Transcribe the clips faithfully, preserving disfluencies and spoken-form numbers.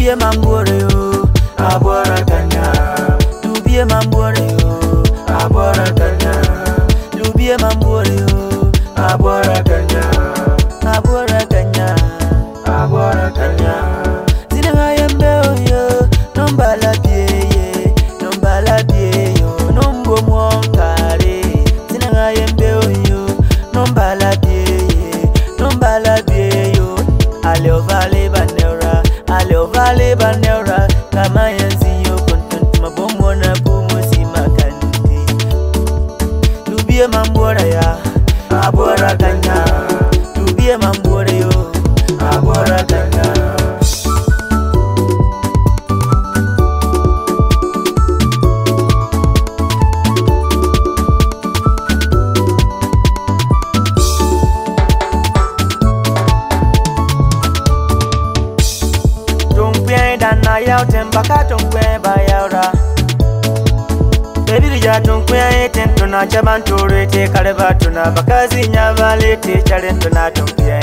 Lubie mambore yo, abora kanya. Lubie mambore yo, abora kanya. Lubie mambore yo, abora kanya. Abora kanya, abora kanya. Zinanga yembe yo, nombala biye, nombala biye yo, nombo mwonkare. Zinanga yembe yo, nombala biye, nombala biye yo. Ale ovale banera, ale ovale banera. Kama yanzi yo kontent mabomo na bumo si makandi. Lubie mambora ya, abora kanya. Lubie mambora yo, abora kanya. Na yao tembaka tonkwe bayaura Baby lija tonkwe eten tuna chabantore te kaleba tuna bakazi nyavale te chalento na tonkwe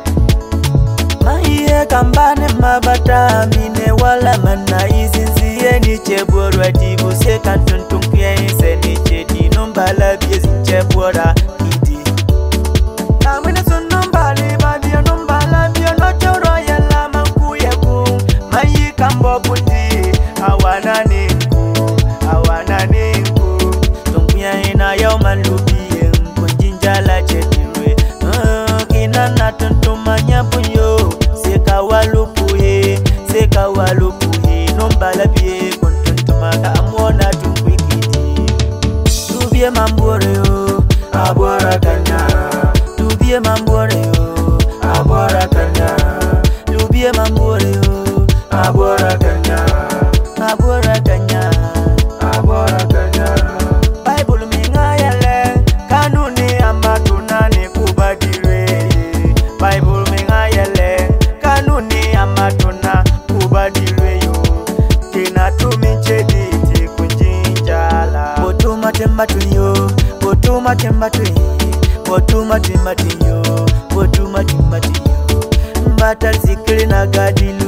Mahiye kambane mabata mine wala mana izinziye ni cheborwa tibu se kantun tonkwe se ni chedi nombala biye zinchebora kidi Kamwene sun nombale babia nombala biya no choro yala mankuye kum Mayi kambo bundi awana ninku awana ninku Tumpuya ina yao malubiye kunjinja la chetirwe uh, Kina na tuntuma nyapunyo Seka walupuye Seka walupuye Nombala biye kuntuntuma ka amwona tumkwikiti Lubie mambore yo Abora kanya Lubie mambore yo Abora kanya Lubie mambore yo Abora kanya, abora kanya, abora kanya. Bible minga yele, kanuni amatuna ni kubadilwe. Bible minga yele, kanuni amatuna kubadilwe yo. Kina tumichedi ti kunjinjala. Botuma temba tuyo, botuma temba tuyo, botuma temba tuyo, botuma temba tuyo. Mbata zikili na gadili.